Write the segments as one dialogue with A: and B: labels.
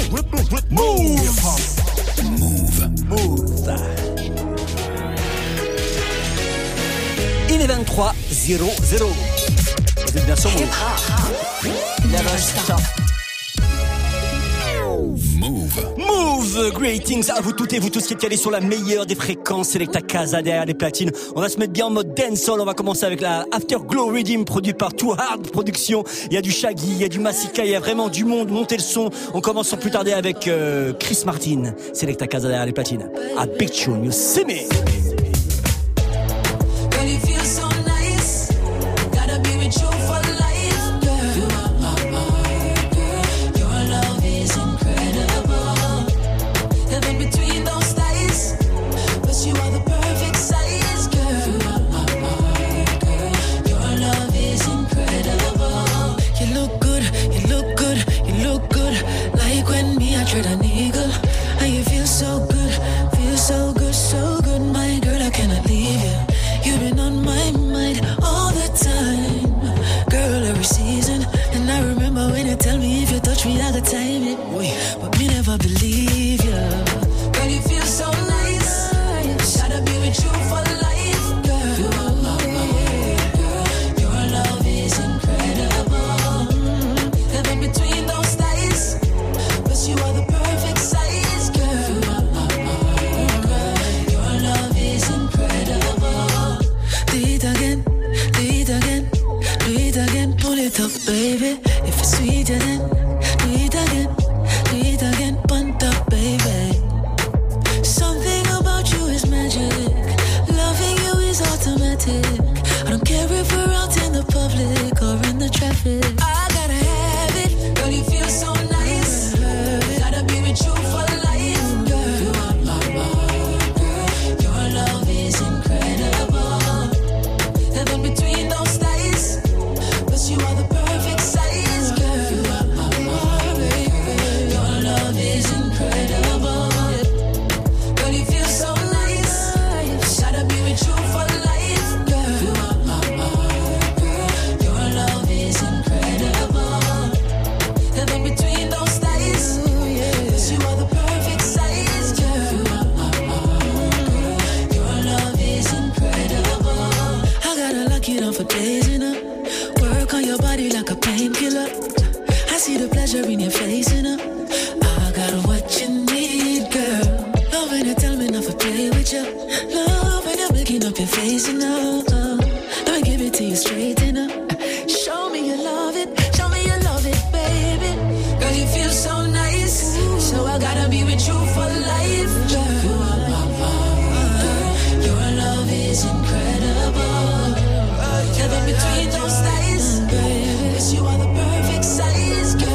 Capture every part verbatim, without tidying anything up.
A: Move. Move. Move. Il est vingt-trois zéro zéro. Vous êtes bien sur Move. Move. Move. Greetings à vous toutes et vous tous qui êtes calés sur la meilleure des fréquences. Selecta Casa derrière les platines. On va se mettre bien en mode dancehall. On va commencer avec la Afterglow Redeem produit par Too Hard Production. Il y a du Shaggy, il y a du Massika, il y a vraiment du monde. Montez le son. On commence sans plus tarder avec euh, Chris Martin. Selecta Casa derrière les platines. A big tune, you see me.
B: Time it, but me never believe you. Girl, you feel so nice. Gotta be with you for life, girl. You are my baby, girl. Your love is incredible. Living between those thighs, but you are the perfect size, girl. You are my baby, your love is incredible. Do it again, do it again, do it again. Pull it up, baby. If it's sweeter then. Do it again, do it again, punt up, baby. Something about you is magic. Loving you is automatic. I don't care if we're out in the public or in the traffic. I gotta have it. Girl, you feel so nice. Gotta be with you for life, girl. You are my love, girl. Your love is incredible. Living between those thighs, but you are the perfect size, girl. You are my is incredible. Girl, you feel so nice. Gotta be with you for life, girl. You are my girl. Your love is incredible. Living between those thighs, yes, you are the perfect size, girl. You are my girl. Your love is incredible. I gotta lock you down for days, you know. Work on your body like a painkiller. I see the pleasure in your face, you know. Got what you need, girl. Love when you tell me not to play with you. Love when you're making up your face, you know. Let me give it to you straight, you know. Show me you love it, show me you love it, baby. Girl, you feel so nice, so I gotta be with you for life, girl. You are my girl. Your love is incredible. Living between those thighs, baby. Yes, you are the perfect size, girl.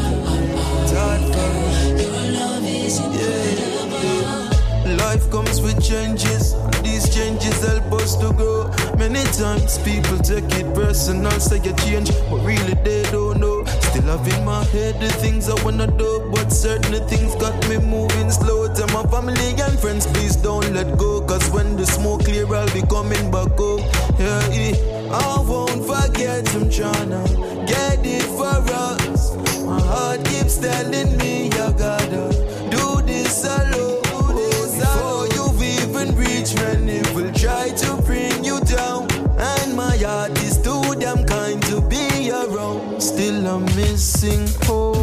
C: Life comes with changes, and these changes help us to grow. Many times people take it personal, say you change, but really they don't know. Still have in my head the things I wanna do, but certain things got me moving slow. Tell my family and friends, please don't let go, cause when the smoke clear, I'll be coming back home. Yeah, I won't forget, I'm tryna get it for us. My heart keeps telling me you gotta do this alone. Before you've even reached, many will try to bring you down, and my heart is too damn kind to be around. Still I'm missing hope.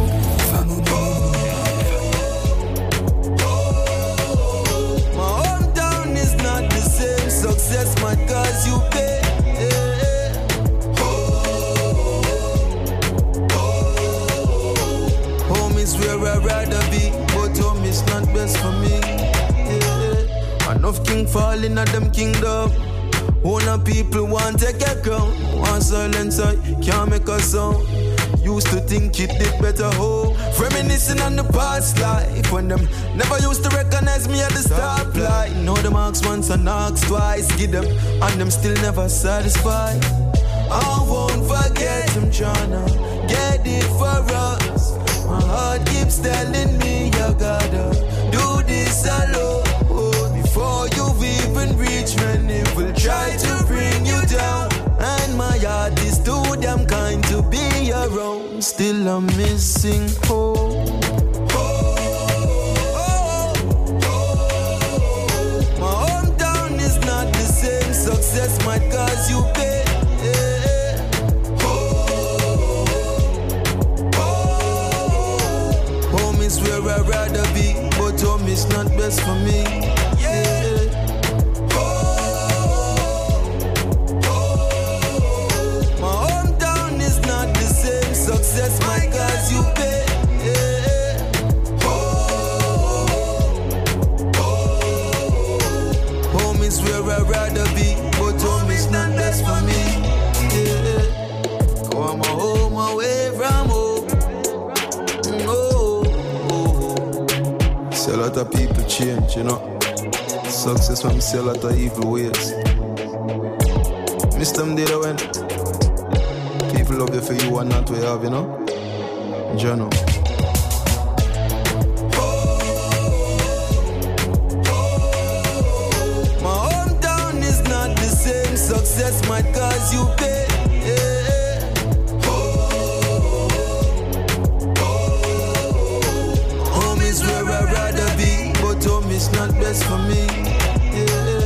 C: My hometown is not the same. Success might cause you pain. Home is where I'd rather be, but home is not best for me. Yeah. Enough king falling at them kingdom. Owner people want take a crown. One silence I can't make a sound. Used to think it did better, oh. Reminiscing on the past life, when them never used to recognize me at the stoplight. Know them ask once and ask twice, give them, and them still never satisfied. I won't forget them tryna get it for us. My heart keeps telling me you gotta do this alone. Oh, before you've even reached, many will try to bring you down, and my heart is too damn kind to be around. Still I'm missing hope. Oh. might cause you pain. Yeah. Oh, oh, home is where I'd rather be, but home is not best for me. Yeah. Success might cause you pain. Yeah. Oh, oh, home is where I'd rather be, but home is not best for me. Yeah. Go on my home away from home. Oh, oh. See a lot of people change, you know. Success from see a lot of evil ways. Miss them did I went. People love you for you and not what you have, you know? Journal. My hometown is not the same. Success might cause you pain. Yeah. Home is where I'd rather be, but home is not best for me. Yeah.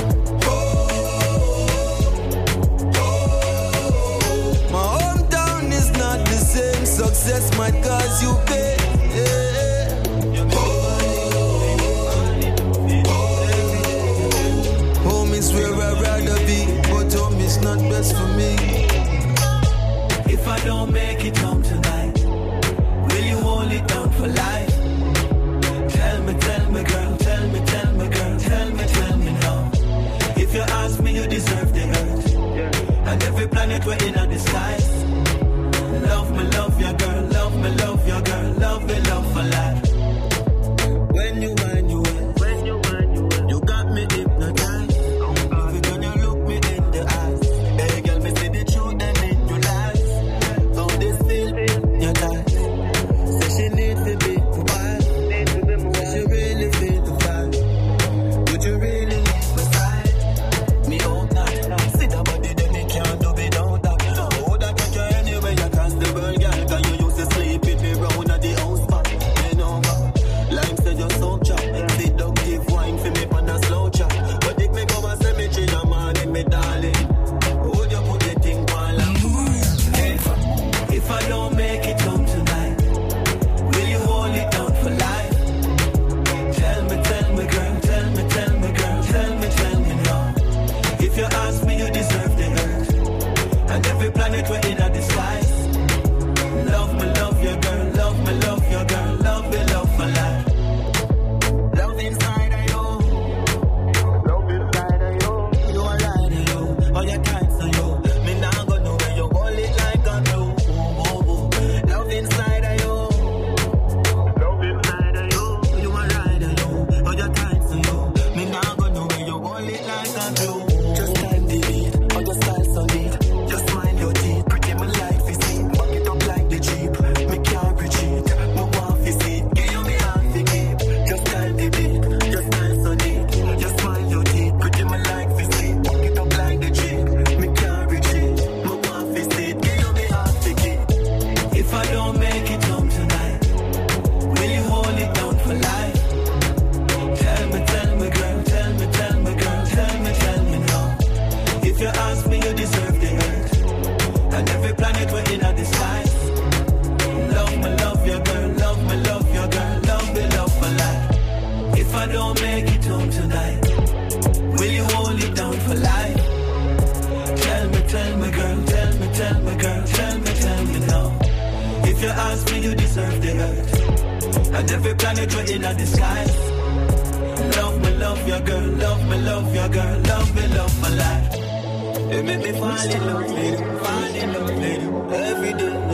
C: Success might cause you pain. Yeah. Home is where I'd rather be, but home is not best for me.
B: If I don't make it home tonight, will you hold it down for life? Tell me, tell me, girl, tell me, tell me, girl, tell me, tell me now. If you ask me, you deserve the earth and every planet we're in the skies. Love me, love your girl, love me, love your girl, love me, love for life. When you wind you in, when you wind you in, you got me hypnotized. If you gonna look me in the eyes, hey girl, me see the truth and in your lies. How this feel in your thighs? Say she need to be wild, say she really feel the vibe. Would you really leave my side? Me hope not. See the body then me can't do without that. Oh, that take you anywhere you can. The world, girl, can you used to sleep with me round at the house spot? Then over, like said you're so chop. Sit down, give wine for me on a slow chop. But if me go a cemetery, no morning, me darling. Would you put the thing on like hey, if I don't make it home tonight, will you hold it down for life? Tell me, tell me, girl, tell me, tell me, girl, tell me, tell me now. If you ask me, you deserve the earth and every planet we're in the skies. Love me, love your girl, love me, love your girl, love me, love for life. Love inside of you, love inside of you. You are right of you, all your times of you. Me now go know where you hold it like a glue. Love inside of you, love inside of you. You are right of you, all your times of you. Me now go know where you hold it like a glue. Just time the beat, all your style so neat. Just smile your teeth, pretty my life is seen. Back it up like the Jeep, me can't retreat. No one fi see, give you me hand to keep. Just time the beat, just style so neat. Just smile your teeth, pretty my life is seen. Back it up like the Jeep, me can't retreat. No one fi see, give you me hand to keep. If I don't make it home tonight, will you hold it down for life? Tell me, tell me, girl, tell me, tell me, girl, tell me, tell me now. If you ask me, you deserve the earth and every planet we're in the skies. Love me, love your girl, love me, love your girl, love me, love for life. If I don't make it home tonight, will you hold it down for life? Tell me, tell me, girl, tell me, tell me, girl, tell me, tell me now. If you ask me, you deserve the earth and every planet we're in the skies. Love me, love your girl, love me, love your girl, love me, love for life. It make me fall in love with you, fall in love with you every day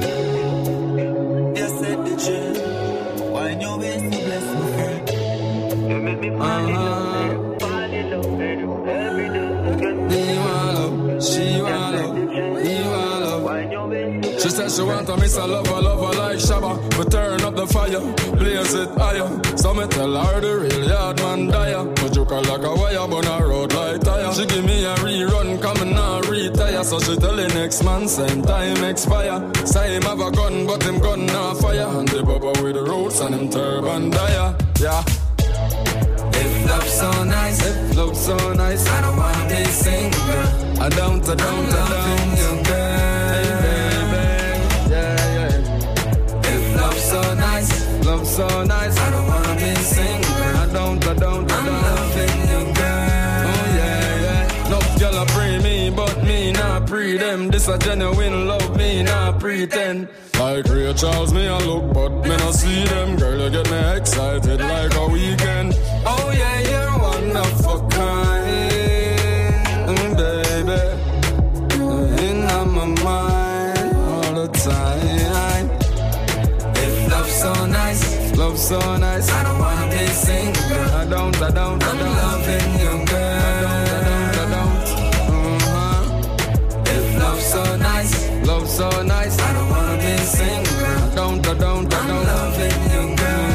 B: again. You said the truth, why you waste to bless my friend? It make me fall in love with you, fall in love with you every day again.
D: He want love, she want love, he want love.
B: Why you waste to
D: She said she want a miss a lover, lover like Shabba. But turn up the fire, blaze it higher. So me tell her the real yard man dire. But you call like a wire, but a road like tire. She give me a rerun, come now retire. So she tell the next man, same time expire. Say him have a gun, but him gun not fire. And the bubba with the roots and him turban dire. Yeah.
B: If love's so nice,
D: if love's so nice,
B: I don't wanna be single, girl.
D: I don't, I don't,
B: I'm
D: I
B: loving
D: don't.
B: you, girl.
D: Baby, yeah, yeah.
B: If love's so nice,
D: Love's so nice,
B: I don't wanna be single, girl.
D: I don't, I don't, I
B: I'm
D: don't.
B: loving you, girl.
D: Oh yeah, yeah. No girl a pre me, but me not pre them. This a genuine love, me not pretend. Like Ray Charles, me a look, but me not see them. Girl, you get me excited like a weekend. Oh yeah, you're one of a kind, mm, baby. In my mind all the time.
B: If love's so nice,
D: Love's so nice,
B: I don't wanna be single, girl.
D: I don't, I don't, I
B: I'm
D: don't.
B: loving you, girl.
D: I don't, I don't, uh-huh.
B: If love's so nice,
D: Love's so nice,
B: I don't wanna be single, girl.
D: I don't, I don't, I
B: I'm
D: don't.
B: loving you, girl.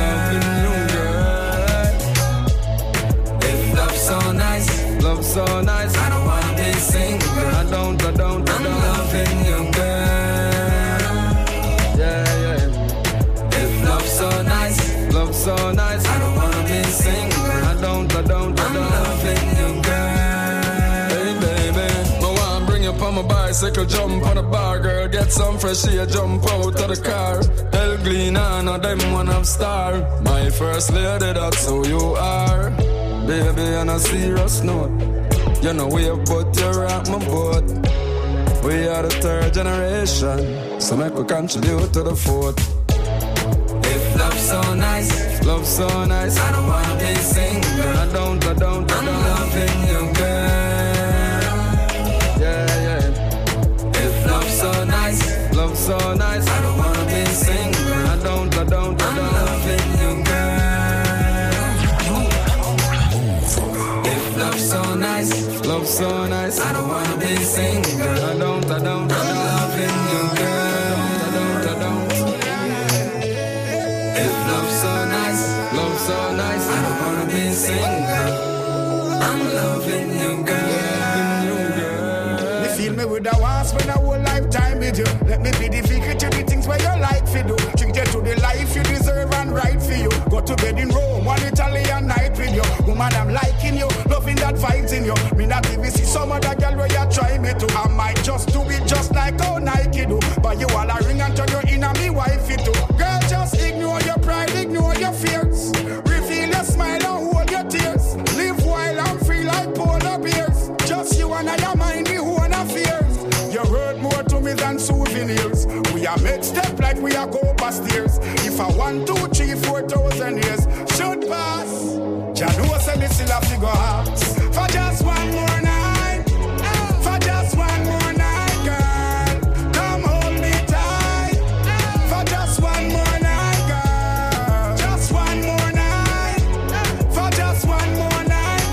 B: If love's so nice,
D: Love's so nice,
B: I don't wanna be single, girl.
D: I don't, I don't, I
B: I'm
D: don't.
B: loving you, girl.
D: Yeah, yeah.
B: If love's so nice,
D: Love's so nice,
B: I don't wanna be single, girl.
D: I don't, I don't, I
B: I'm
D: don't.
B: loving you, girl.
D: Hey baby, I wanna bring you on my bicycle, jump on the bar, girl. Get some fresh air, jump out of the car. El Glina, them one of star. My first lady, that's who you are. Baby, on a serious note, you know we have put you rock my boat. We are the third generation, so make we contribute to the fourth.
B: If love's so nice,
D: Love's so nice,
B: I don't wanna be single, girl.
D: I don't, I don't, I
B: I'm
D: don't.
B: loving you, girl.
D: Yeah, yeah.
B: If love's so nice,
D: Love's so nice,
B: I don't wanna be single, girl.
D: I don't, I don't, I
B: I'm
D: don't.
B: loving you, girl. If love's so nice,
D: Love's so nice,
B: I don't wanna be single, girl.
D: I don't, I don't, I
B: I'm
D: don't.
B: loving you, girl.
D: I don't, I don't.
B: If love's so nice,
D: Love's so nice,
B: I don't wanna be single, girl. I'm loving you, girl.
E: Me feel me with a want spend a whole lifetime with you. Let me be the vehicle to the things where you like for do. Treat you to the life you deserve and right for you. Go to bed in Rome, one Italian night with you. Woman, I'm liking you, loving that vibes in you. Me not even see some other girl where you try me to. I might just do it just like how Nike do. But you all a ring and turn you in a me wifey too. Girl, just ignore your pride, ignore your fears. Reveal your smile and hold your tears. Live wild and free like polar bears. Just you and I mind the own affairs. You hurt more to me than souvenirs. We are make step like we are go past years. If I one, two, three, four thousand years should pass, Jah know say me still a figure hearts. For just one more night, for just one more night, girl, come hold me tight. For just one more night, girl, just one more night. For just one more night,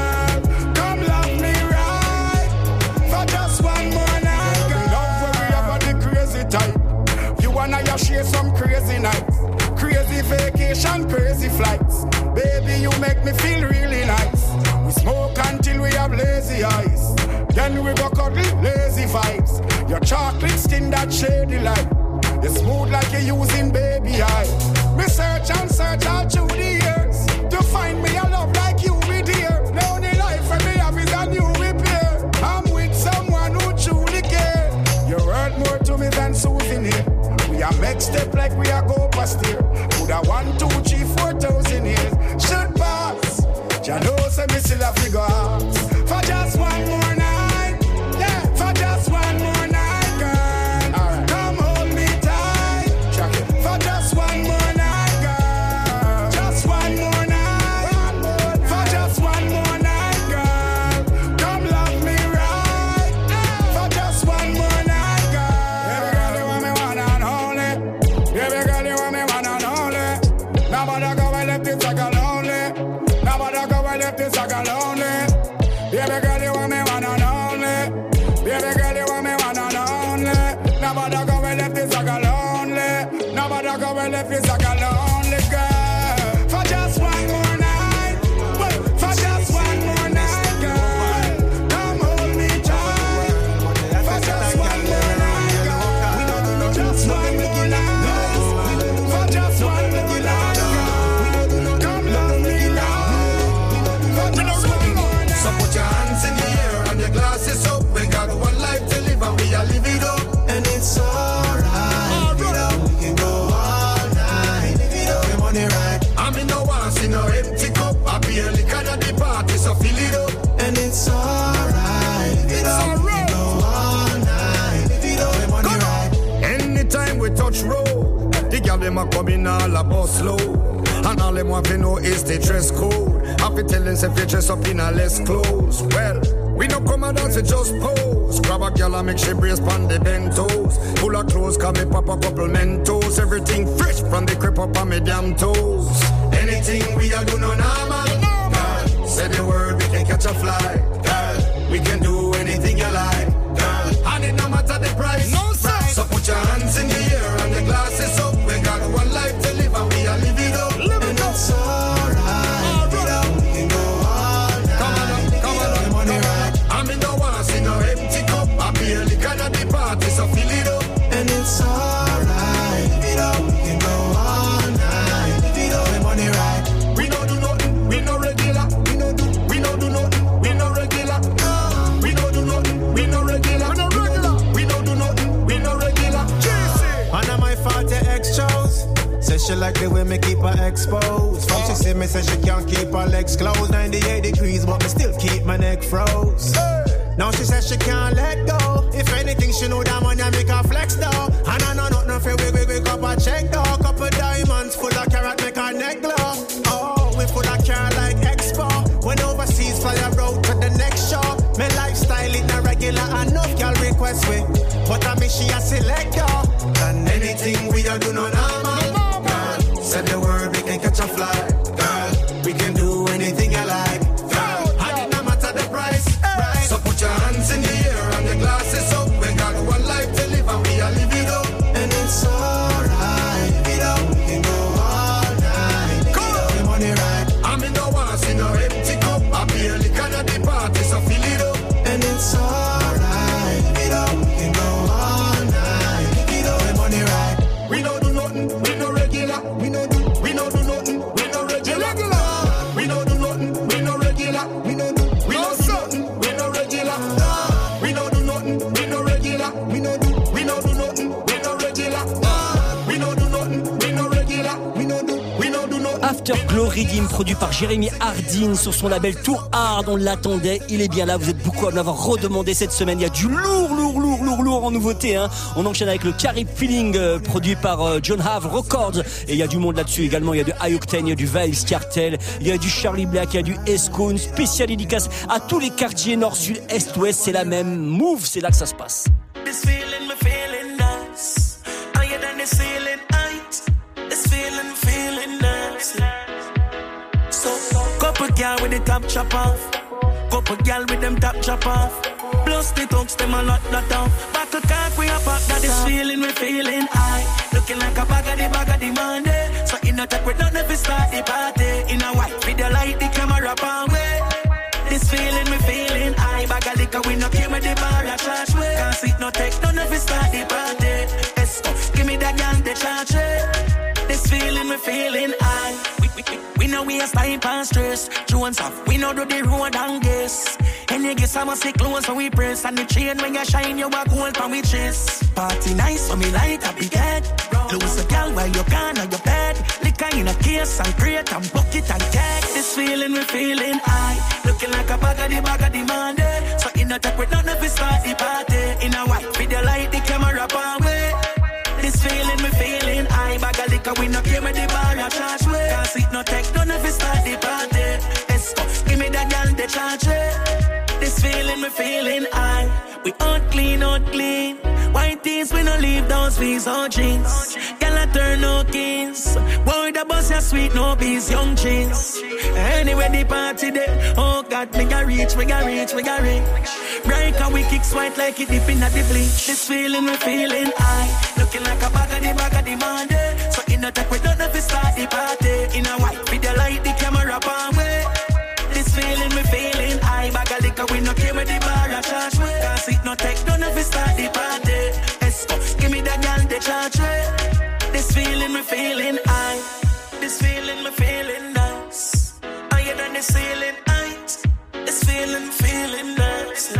E: girl, come love me right. For just one more night, girl. Love where we have the crazy type. You and I share some crazy nights, crazy vacation, crazy flights. Baby, you make me feel really nice. We smoke until we have lazy eyes. Then we go cuddle, lazy vibes. Your chocolate skin, that shady light. You smooth like you're using baby eye. Me search and search all through the years to find me a love like you, me dear. Now the life for me have is a new repair. I'm with someone who truly care. You hurt more to me than souvenir. We are make step like we are go past here. Coulda one, two, three, four thousand years should pass. Jah know say me still a figure hearts. For just one more night, yeah. For just one more night, girl. Alright. Come hold me tight. Check it. For just one more night, girl. Just one more night. One more night. For just one more night, girl. Come love me right. For just one more night, girl. Baby girl, you want me one and only. Baby girl, you want me one and only. Nobody go and left this like a lonely. Nobody go and left this like a lonely. Baby girl, you want me one and only. Baby girl, you want me one and only. Nobody go and left this like a lonely. Nobody go and left this like a lonely girl. For just one more night, wait, for just one more night, girl. Come hold me tight. For just one more night, girl. Just one more night. For just one more night, girl. Come love me right. them a come in all a bus load. And all them want to know is the dress code. Happy telling them if you dress up in a less clothes. Well, we no come and dance, we just pose. Grab a girl and make she brace pon the bentos. Full of clothes, come me pop a couple Mentos. Everything fresh from the crib up on me damn toes. Anything we a do no normal. Girl, say the word, we can catch a fly. Girl, we can do anything you like. Girl, and it no matter the price. No sir. So put your hands in the air and the glasses up. We got one life to live and we a live it up. Live it up. It's alright. Live it up. We can go all night. Come on up, come on up, money right. I mean no one see no empty cup. I barely gonna be party, so fill it up. And it's alright. Live it up. We can go all night. Live it up. The money right. We don't do nothing. We no regular. We no do. We no do nothing. We no regular. We don't do nothing. We no regular. We no regular. We don't do nothing. We no regular.
F: And I'm my forty extras. Say she like the way me keep her exposed. From she see me say she can't keep her legs closed. ninety-eight degrees but me still keep my neck froze. Now she says she can't let go. If anything she know that money make her flex though. And I know nothing for we we we cup a check though. Couple diamonds full of carrot make her neck glow. Oh, we full of carrot like Expo. When overseas fly a road to the next show. Me lifestyle it not regular enough girl request me. But I mean she a select though. And anything we a do no normal. Girl, said the word we can catch a fly. Girl, we can do anything you like. Girl, and it no matter the price. Right. So put your hands in the air and the glasses up. We got one life to live and we a live it up. And it's alright. Live it up. We can go all night. Live it up. The money right. I mean no one see no empty cup. I barely gonna be party, so fill it up. And it's alright. Live it up. We can go all night. Live it up. The money right. We don't do nothing. We no regular. We no do. We no do nothing. We no regular. We no do nothing. We no regular. We no do. We no do nothing. We no regular. We no do nothing. We no regular. We no do. We no do nothing. We no regular. We no do nothing. We no regular. We no do. We no do nothing.
A: Afterglow Rhythm, produit par Jérémy Hardin sur son label Too Hard. On l'attendait, il est bien là. Vous êtes beaucoup à me l'avoir redemandé cette semaine. Il y a du lourd, lourd, lourd, lourd, lourd en nouveauté. Hein. On enchaîne avec le Carib Feeling, euh, produit par euh, John Have Records. Et il y a du monde là-dessus également. Il y a du High Octane, il y a du Vibes Cartel, il y a du Charlie Black, il y a du Esco. Une spéciale dédicace à tous les quartiers nord, sud, est, ouest. C'est la même. Move, c'est là que ça se passe.
B: This feeling, me feeling nice. Higher than the ceiling height. This feeling, feeling nice. So, couple girl with the top chop off. Couple girl with them top chop off. Plus the thugs, them a lot, lot off. Back to cock, we a pop, that this feeling, we feeling high. Looking like a bag of the bag of the Monday. So in a tech, we don't ever start the party. In a white video light, the camera palm way. This feeling, we feeling high. Bag of liquor, we no came with the bar, a charge way. Can't sit no tech, don't ever start the party. Esco, give me that gun, the charge way. This feeling, we feeling high. We, we, we, we know we a style past stress. True and soft, we know do the road and guess. And you guess I must say close so we press. And the chain when you shine, you walk gold from we chest. Party nice, so me light up big head. Lose a girl while you gone on your bed. Liquor in a case and crate and bucket and keg. This feeling, we feeling high. Looking like a bag of the bag of the Monday. So in a tech, we don't ever start the party. In a white video light, the camera palm way. This feeling, we feeling high. Bag of liquor, we no came with the bar, a charge way. Can't sit no tech, don't ever start the party. Esco, give me that girl, the charge way. This feeling, we feeling high. We out clean, out clean. White tees, we no leave those fees or jeans. Girl, I turn no keys. Boy, the boss ya sweet, no bees, young jeans. Anyway, the party there. Oh God, me ga reach, me ga reach, me ga reach. Break and we kicks white like it dip in at the bleach. This feeling, we feeling high. Looking like a bag of the bag of the Monday. So in a tech, we don't have to start the party. In a white video light, the camera palm way. This feeling, we feeling high. Bag of liquor, we no came with the bar, a charge way. Can't sit no tech, don't have to start the party. Esco, give me that girl, the charge way. This feeling, we feeling high. This feeling, we feeling nice. Higher than the ceiling height. This feeling, feeling nice.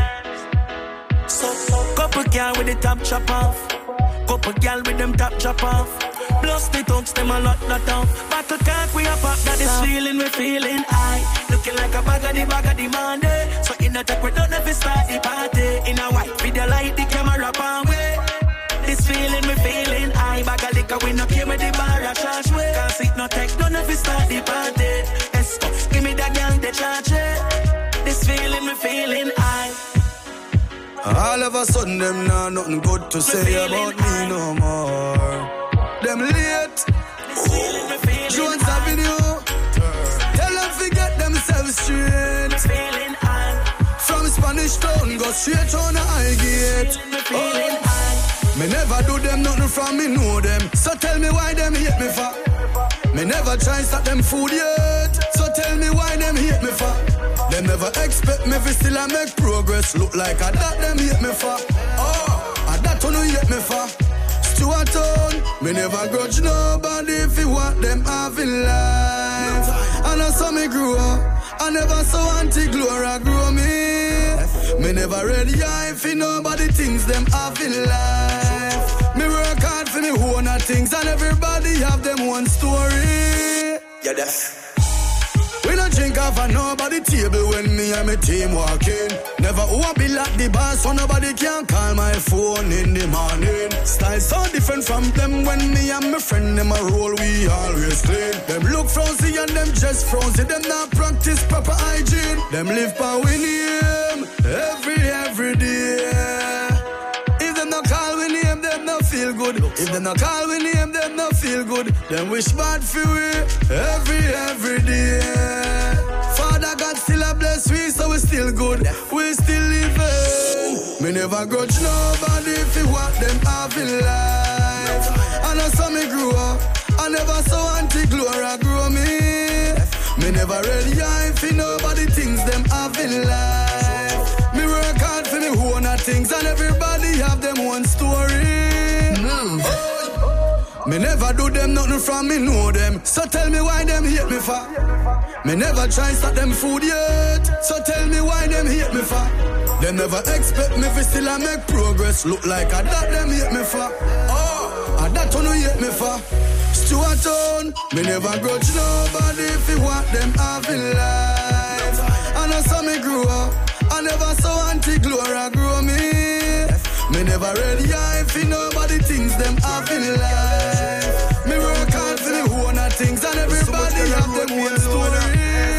B: So, couple girl with the top chop off. Couple girl with them top chop off. Plus the thugs, them a lot, lot off. Battle cock, we a pop, that this feeling, we feeling high. Looking like a bag of the bag of the Monday. So in a tech, we don't ever start the party. In a white video light, the camera palm way. This feeling, we feeling high. Bag of liquor,
G: cause we no care where the bar a charge way. Cause it no take none of it start the party. Esco, give me that girl the charge it. This feeling me feeling I.
C: All of a sudden them nah nothing good to say about me no more. Them late. Jones Avenue. Tell them forget themselves straight. From Spanish Town go straight on the high gate. Oh. Me never do them nothing from me know them. So tell me why them hate me for. Me never try and stop them food yet. So tell me why them hate me for. Them never expect me to still I make progress. Look like I that them hate me for. Oh, I that one hate me for. Stuart Town, me never grudge nobody if you want them having life. And I saw me grow up. I never saw Auntie Gloria grow me. Me never ready eye for nobody things them having life. Me work hard for me own things and everybody have them one story. Yeah, that's. We don't drink off of nobody table when me and my team walking. Never who be like the boss, so nobody can call my phone in the morning. Style so different from them when me and my friend them a roll, we always clean. Them look frowsy and them just frowsy, them not practice proper hygiene. Them live by winning every, every day. If them not call we name, them not feel good. If them not call we name, them not feel good. Them wish bad for we every, every day. Father God still a bless we, so we still good. We still living. Me never grudge nobody if you want them having life. And I saw me grow up. I never saw Auntie Gloria grow me. Me never ready eye for nobody things them having life. Me work hard for me own things and everybody have them one story. Mm. Oh. Me never do them nothing from me know them. So tell me why them hate me for. Me never try and stop them food yet. So tell me why them hate me for. Them never expect me to still I make progress. Look like I that them hate me for. Oh, I that one hate me for. Stuart Town, me never grudge nobody if you want them having life. And I saw me grow up. I never saw Auntie Gloria grow me. Me never ready eye for nobody things them having life. Me work hard for the own things and everybody have them one story.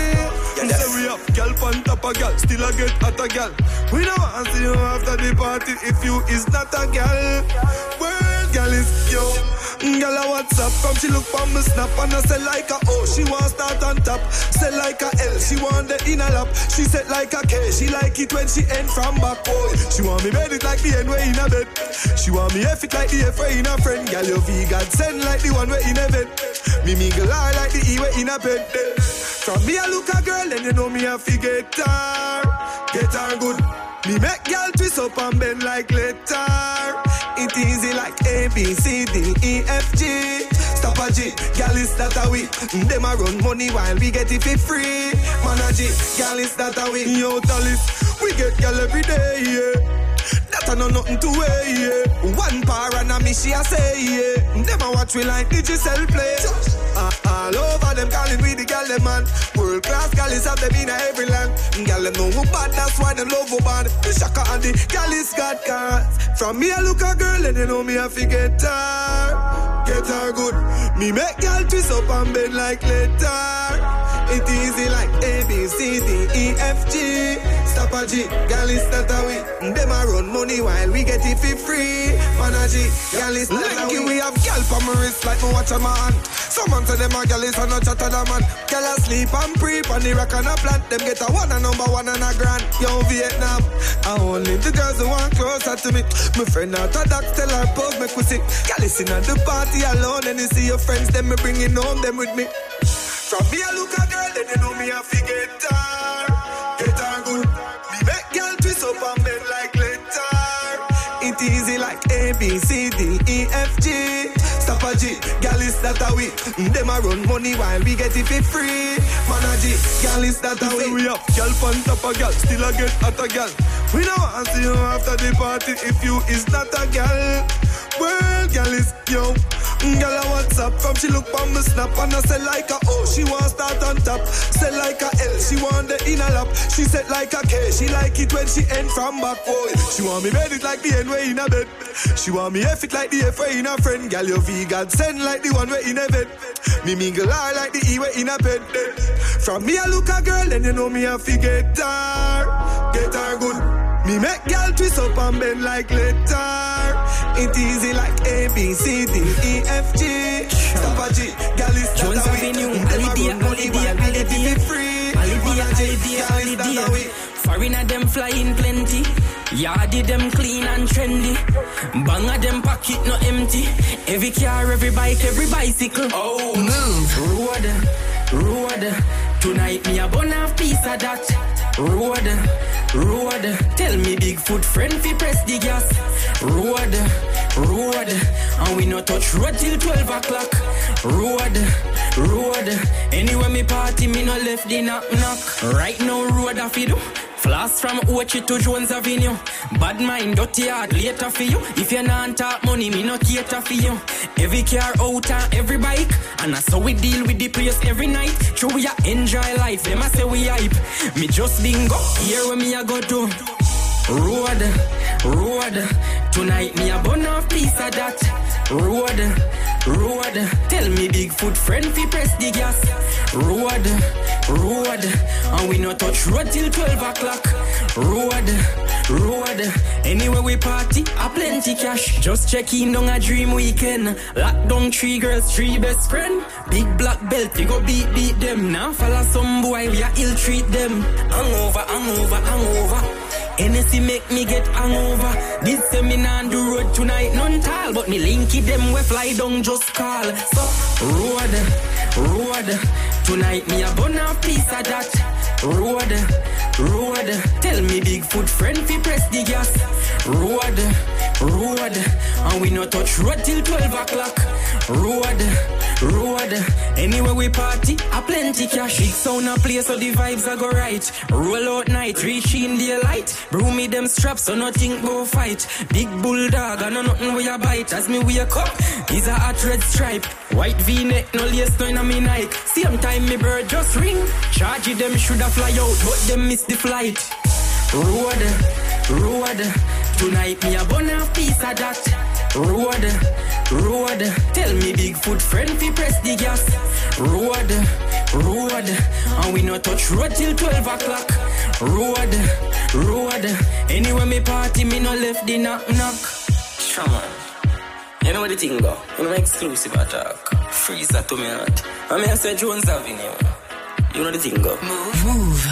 H: So we up, girl on top of girl, still a get at a girl. We don't want to see you after the party if you is not a girl. Word girl is yo. Girl a WhatsApp, come she look for me snap and I say like a O. She want start on top, say like a L. She want the inner lap, she said like a K. She like it when she end from back. Oh, she want me bed it like the end way in a bed. She want me F it like the F way in a friend. Girl you vegan send like the one way in a bed. Me mingle her like the E way in a bed. From me a look a girl, then you know me a fi get her, get her good. Me make girl twist up and bend like letter. It easy like A, B, C, D, E, F, G. Stop a G, girl is that a we. Them a run money while we get it for free. Man a G, girl is that a we. Yo, Talis, we get girl every day, yeah. That a no nothing to weigh, yeah. One par and a me she a say, yeah. Them a watch we like digital play. Uh, all over them calling we the gal them man. World class gal is have them in every land. Gal them know who bad, that's why them love who bad. The shaka and the gal is got cars. From me I look a girl and you know me I forget her. Get her good. Me make gal twist up and bend like letter. It easy like A, B, C, D, E, F, G. Stop a G, gal is not a we. Them a run money while we get it for free. Man a G, gal is not a we. We have gal for my wrist like me watch a man. Someone say them a gal is a no chat of the man. Gal a sleep and pre on the rock and a plant. Them get a one a number one and a grand. Yo Vietnam, I only the girls who want closer to me. My friend out a doc tell her pose make we sick. Gal is in at the party alone and you see your friends them me bringing home them with me. From me a look a girl, then you know me a fi get her, get her good. Me make girl twist up and bend like letter. It easy like A, B, C, D, E, F, G. Stop a G, girl is that a we. Them a run money while we get it for free. Man a G, girl is that a we. We up, girl on top a girl, still a get at a girl. We don't want to see you after the party if you is not a girl. World girl is yo. Girl a WhatsApp from she look on me snap and I say like a O. She want start on top, say like a L. She want the inner lap, she said like a K. She like it when she end from back, boy. She want me bed it like the end way in a bed. She want me F it like the F way in a friend. Girl you vegan, send like the one way in a bed. Me mingle her like the E way in a bed. From me I look a girl, then you know me a fi get her, get her good. Me make girl twist up and bend like letter. It easy like A, B, C, D, E, F, G. Stop a G, girl is
G: Jones Avenue, holiday, holiday, holiday,
H: free.
G: Holiday, holiday, holiday. Foreigner them flying plenty. Yardy them clean and trendy. Banga them pocket no empty. Every car, every bike, every bicycle. Oh, move. Road, road. Tonight me a bun half piece of that. Road, road. Tell me Bigfoot friend fi press the gas. Road, road. And we no touch road till twelve o'clock. Road, road. Anyway me party, me no left the knock knock. Right now road a fi do. Floss from Ochi to Jones Avenue. Bad mind, dirty heart, later for you. If you not talk money, me no cater for you. Every car out and every bike. And that's how we deal with the place every night. True, we a enjoy life, them a say we hype. Me just bingo, here where me a go to. Road, road. Tonight me a bun off piece of that. Road, road. Tell me Bigfoot friend fi press the gas. Road, road. And we no touch road till twelve o'clock. Road, road. Anyway we party, a plenty cash. Just check in on a dream weekend. Lock down three girls, three best friend. Big black belt, we go beat beat them. Now follow some boy, we a ill treat them. Hangover, hangover, hangover. N S C make me get hangover. This seminar on the road tonight, none tall. But me linky them we fly down, just call. So, road, road. Tonight me a bun off piece of that. Road, road. Tell me Bigfoot friend fi press the gas. Road, road. And we no touch road till twelve o'clock. Road, road. Anyway we party, a plenty cash. Big sound a play so the vibes a go right. Roll out night, reach in daylight. Brew me them straps so nothing go fight. Big bulldog and no nothing we a bite. As me wake up, is a hot red stripe. White V-neck, no lace, no in me Nike. Same time me bird just ring. Charge it, them shoulda fly out, but them miss the flight. Road, road. Tonight me a bun half piece of that. Road, road. Tell me Bigfoot friend fi press the gas. Road, road. And we no touch road till twelve o'clock. Road, road. Anyway me party, me no left the knock knock. Come on. You know what the thing go? You know my exclusive attack. Freeze that to me heart. I mean I say Jones Avenue. You know the thing go? Move, move.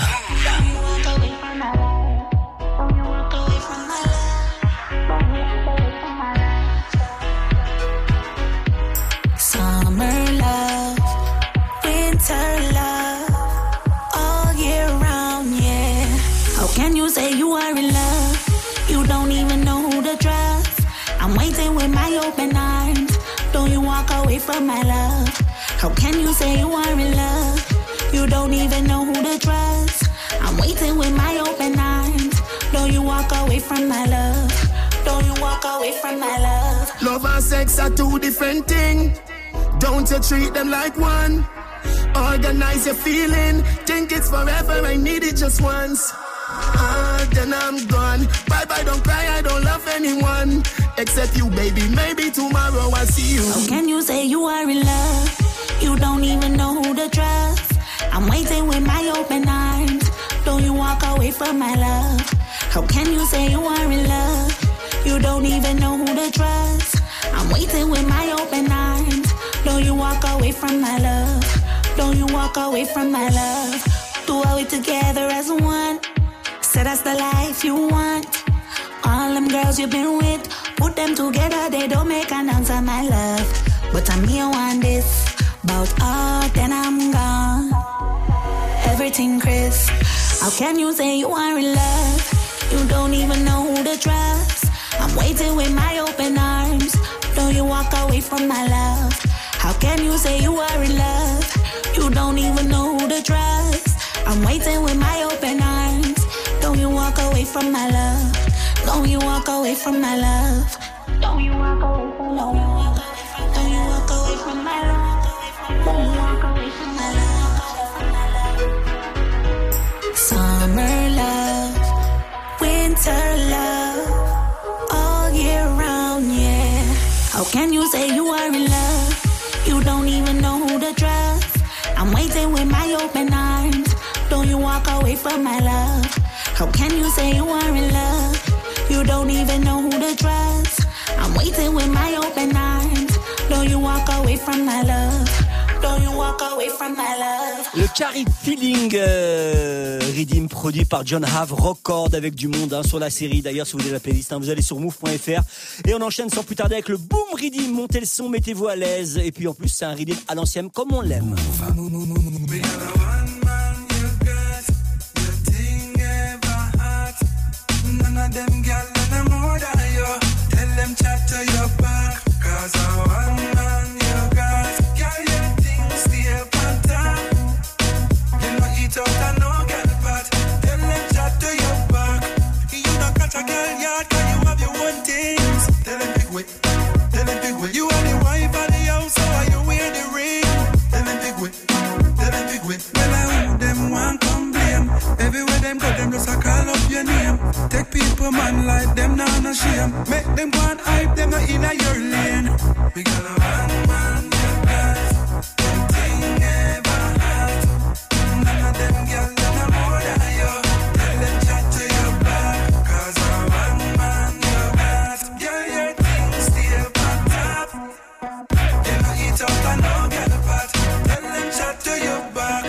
B: Summer love, winter love, all year round, yeah. How can you say you are in love? You don't even know who to trust. I'm waiting with my open arms. Don't you walk away from my love? How can you say you are in love? You don't even know who to trust. I'm waiting with my open arms. Don't you walk away from my love? Don't you walk away from my love?
I: Love and sex are two different things. Don't you treat them like one. Organize your feeling. Think it's forever, I need it just once. Ah, then I'm gone. Bye bye, don't cry, I don't love anyone except you, baby. Maybe tomorrow I'll see you.
B: How can you say you are in love? You don't even know who to trust. I'm waiting with my open arms. Don't you walk away from my love? How can you say you are in love? You don't even know who to trust. I'm waiting with my open arms. Don't you walk away from my love? Don't you walk away from my love? Do all we together as one. Say that's the life you want. All them girls you've been with, put them together, they don't make an answer, my love. But I'm here on this, about all, then I'm gone. Everything crisp. How can you say you are in love? You don't even know who to trust. I'm waiting with my open arms. Don't you walk away from my love? How can you say you are in love? You don't even know who to trust. I'm waiting with my open arms. Don't you walk away from my love? Don't you walk away from my love?
J: Don't you walk away from my love. Don't you walk away from my love. Don't you walk away from my love. Summer love, winter love, all year round, yeah. How can you say you are in love? You don't even know who to trust. I'm waiting with my open arms. Don't you walk away from my love. How can you say you are in love? You don't even know who to trust. I'm waiting with my open arms. Don't you walk away from my love. Don't you walk away from my love.
A: Le Carib Feeling euh, Redeem produit par John Have Record avec du monde hein, sur la série. D'ailleurs, si vous avez la playlist, hein, vous allez sur move point f r et on enchaîne sans plus tarder avec le Boom Redeem. Montez le son, mettez-vous à l'aise. Et puis en plus, c'est un Redeem à l'ancienne comme on l'aime.
H: Take people, man, like them, nah, no shame. Make them go and hype them, not in a your lane. We got a one man, you got one thing ever had. None of them girls, none more than you. Tell them chat to your back, cause a one man, you got. Girl, your thing still on top. You know eat out and no get a pot. Tell them chat to your back.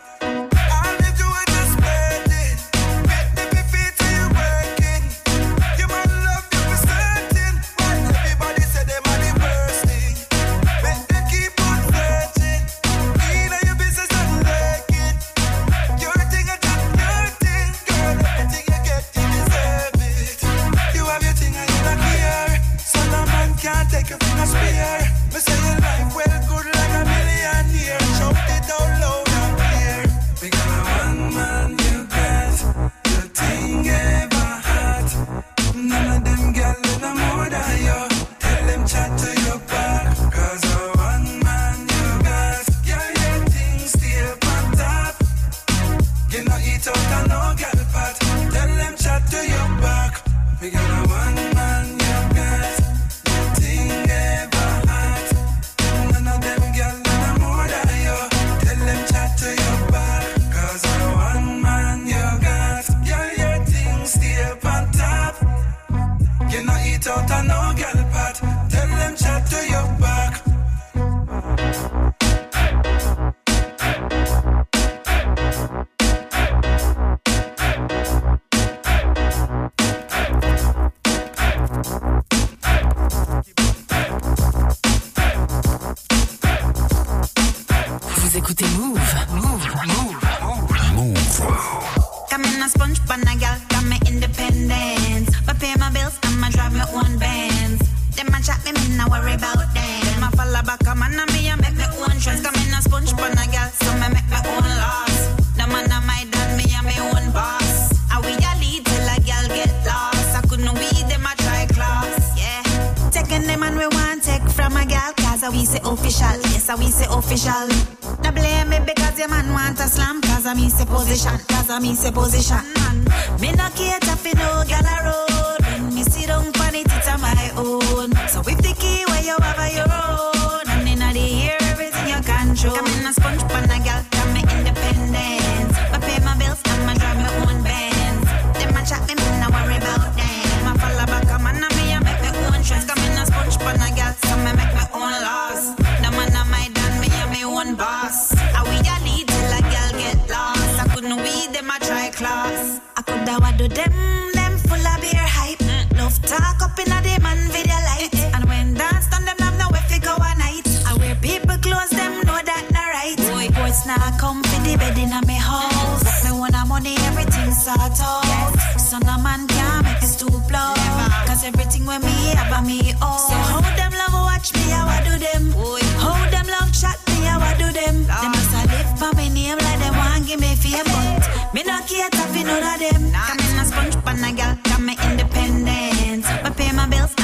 J: Me say position, me no cater for no gal a road. When me sit down pon it, it's a my own. So if the key where you have a your own, and inna the ear everything you control. Come in a sponge pon a gal, come me independence. I pay my bills, I'ma drive my own Benz. Them a chat me, me no worry about them. I follow back a man and me a make my own trends. Come in a sponge pon a gal, so me make my own laws. No man a my dad, me a my own boss. I we a lead till a gal get lost. I couldn't weed them a try class. I coulda what do them, them full of beer hype. Mm. Love talk up inna the man video light. Mm. And when dance done, them have no way fi go a night. I wear people clothes, them know that not right. Boy, boys now come for the bed inna me house. Yes. Me want a money, everything sort out. Yes. So no man can make this too blow. Cause everything when me have a me own. So how them love watch me, how I do them. Boy. How them love chat me, how I do them. Lord. Them must a live for me name like them want give me fame. But me no cater for none of them. Nah. Come in a sponge pan a gal, got me independence. I pay my bills, I'ma drive me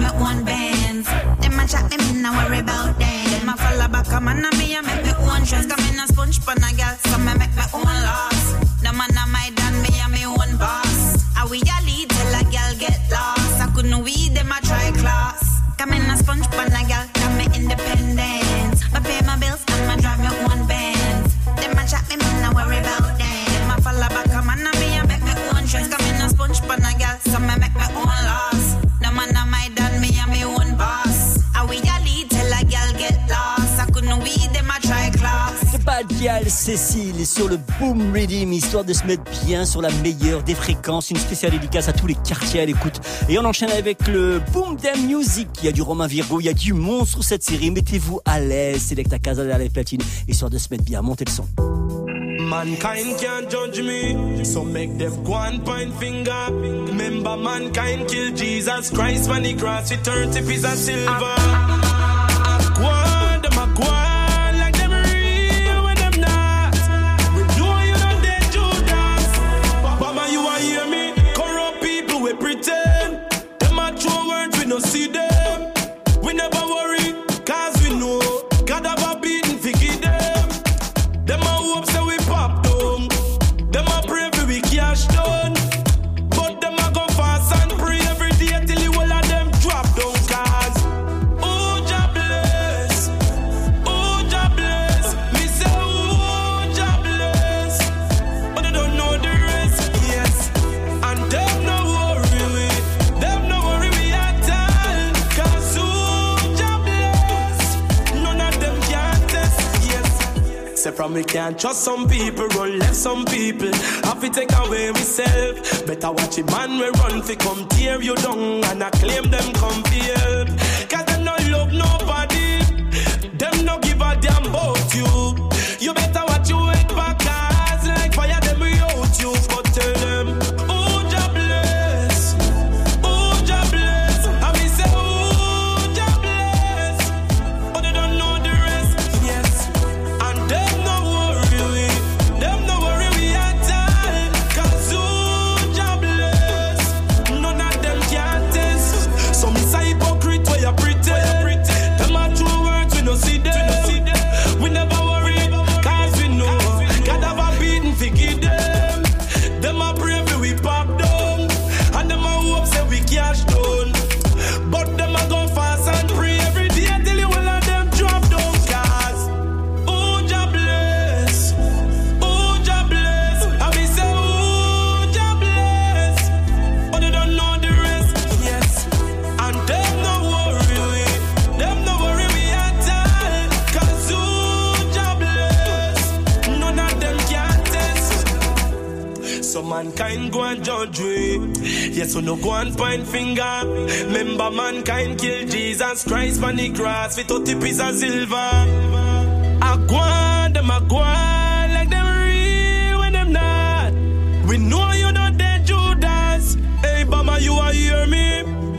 J: me one bands. Them a chat me, me nah worry about them. Them a follow back a man and me a make me own trends. Come in a sponge pan a girl, so me make me own loss. No man a my done, me a me own boss. A we a lead till a girl get lost. I couldn't weed them a try class. Come in a sponge pan a girl, come me independent. Me pay my bills and me drive me own bands. Them a chat me, me nah worry about them. Them a follow back a man and me a make me own trends. Come in a sponge pan a girl, so me make me own loss. No man a my done, me a me own boss. A we a lead till a girl get lost. I couldn't weed them a try class.
A: Bad Gal Cécile sur le Boom Rhythm, histoire de se mettre bien sur la meilleure des fréquences. Une spéciale dédicace à tous les quartiers à l'écoute. Et on enchaîne avec le Boom Damn Music. Il y a du Romain Virgo, il y a du monstre cette série. Mettez-vous à l'aise, Selecta Casa derrière les platines, histoire de se mettre bien. Montez le son.
H: Mankind can't judge me, so make them go and point finger. Remember, mankind killed Jesus Christ when he crossed with thirty pieces of silver. Go on, them a go on like them real when them not. We know you don't dead Judas. Mama, you a hear me? Corrupt people we pretend. Them a true words we no see them. We never worry, cause we know God have a beating fi give them. Them a hope say we pop down. Them a pray for we cash down. But them a go fast and pray every day till the whole of them drop down. Cause oh Jah bless, oh Jah bless. Me say oh Jah bless, but they don't know the rest. Yes, and them no worry we, them no worry we at all. Cause oh Jah bless, none of them can test. Yes. Say from we can't trust some people, run left some people. Have to take away myself. Better watch it man we run fi come tear you down and I claim them come fi help. Cause them no love nobody. Them no give a damn about you. You better watch you head back cause like fire them we out you. But tell them, oh Jah bless, oh Jah bless. And me say, oh Jah bless, but they don't know the rest. Yes, and them no worry we, them no worry we at all. Cause oh Jah bless, none of them can test. So me say hypocrite where you pretend. Them are true words we no see them. We never worry, cause we know God have a beating fi give them. Them a brave we pop down, and them a hope say we cash down. But them a go fast and pray every day till the whole of them drop down. Cause oh Jah bless, oh Jah bless. And we say oh Jah bless, but they don't know the rest. Yes, and them no worry we, them no worry we at all. Cause oh Jah bless, none of them can test. So mankind go and judge we. Yes, so no go and point finger. Remember mankind killed Jesus Christ when he crossed with thirty pieces of silver. I go on, them a go on like them real when them not. We know you not dead Judas. Hey Bama, you a hear me?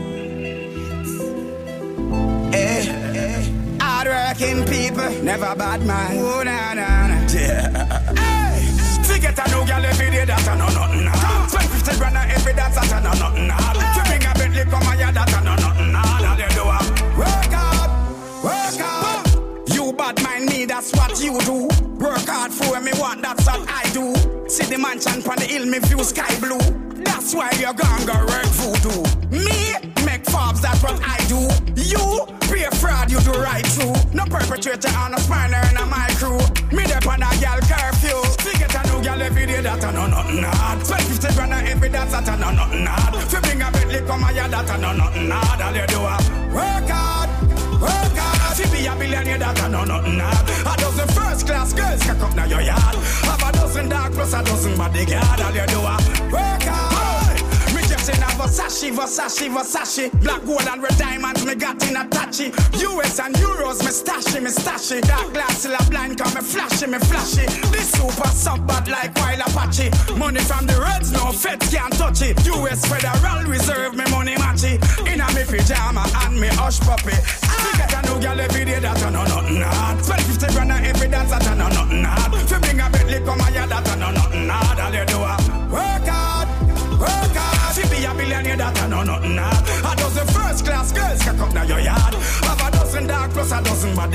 E: Hey, hard-working people, never bad man. Oh, na, na, na. Yeah. Hey, forget a new girl every day, that's a no nothing hard. Spend fifty grand on every dance, that's a no nothing hard. To bring a Bentley, come on, yeah, that's a no nothing hard. All you do a work hard, work hard. You bad mind me, that's what you do. Work hard for me, want, that's what I do. See the mansion on the hill, me view sky blue. That's why you're gonna go work voodoo. Me, make fobs, that's what I do. You, be a fraud, you do right through. No perpetrator on a spiner in my crew. Me dep on a gal curfew. See get a new gal every day, that's a no nothing hard. Spend fifty grand on every dance, that's a no nothing hard. If you bring a Bentley, come on, yeah, that's a no nothing hard. All you do a work hard, work hard. If you be a billionaire, that's a no nothing hard. A dozen first class girls can come now your yard. Have a dozen dark plus a dozen bodyguard. All you do a work hard. Me just in a Versace, Versace, Versace. Black gold and red diamonds me got in a touchy. U S and euros me stashy, me stashy. Dark glass till a blind come me flashy, me flashy. This super sub bad like Wild Apache. Money from the Reds, no feds can't touch it. U S Federal Reserve me money matchy. In a me pyjama and me hush puppy. We get a new girl every day, that's a no nothing hard. Spend fifty grand on every dance, that's a no nothing hard. If you bring a Bentley, come on, yeah, that's a no nothing hard. All you do a work hard, work hard. If you be a billionaire, that's a no nothing hard. A dozen first class girls